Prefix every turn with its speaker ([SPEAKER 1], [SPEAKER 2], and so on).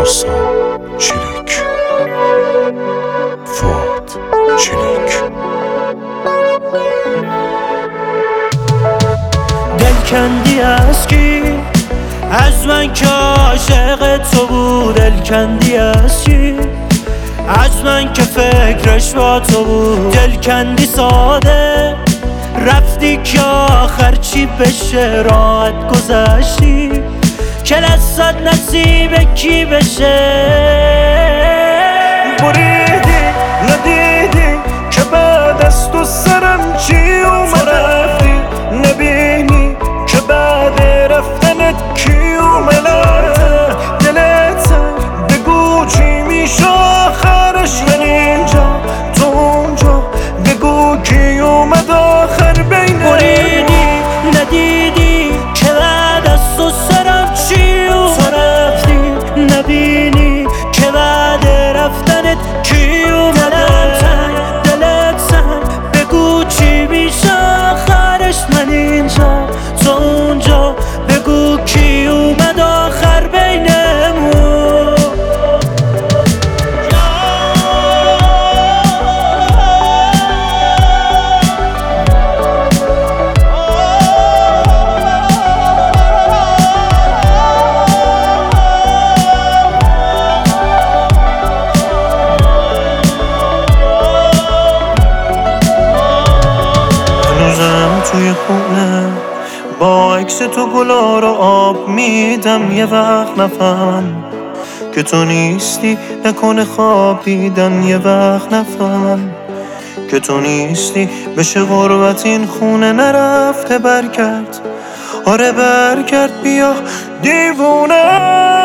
[SPEAKER 1] پارسا چلیک، فؤاد چلیک.
[SPEAKER 2] دلکندی از کی؟ از من که عاشق تو بود. دلکندی از کی؟ از من که فکرش با تو بود. دلکندی ساده رفتی که آخر چی بشه؟ راحت گذشتی که لذت نصیب کی بشه؟
[SPEAKER 3] بریدی ندیدی که بعد از تو سرم چی اومد؟ رفتی نبینی که بعد رفتنت کی اومد؟ دلت بگو چی میشه آخرش؟ من اینجا تو اونجا بگو کی اومد آخر بینه؟
[SPEAKER 2] بریدی ندیدی که بعد از تو سرم چی اومد؟ تو رفتی نبینی که بعد رفتنت کی اومد؟ دلت سنگ بگو چی میشه آخرش؟ من اینجا تو اونجا بگو کی اومد آخر بینمون؟
[SPEAKER 3] توی خونه با عکس تو گلا رو آب میدم. یه وقت نفهم که تو نیستی نکنه خواب دیدن. یه وقت نفهم که تو نیستی بشه غربت این خونه. نرفته برگرد، آره برگرد بیا دیوونه.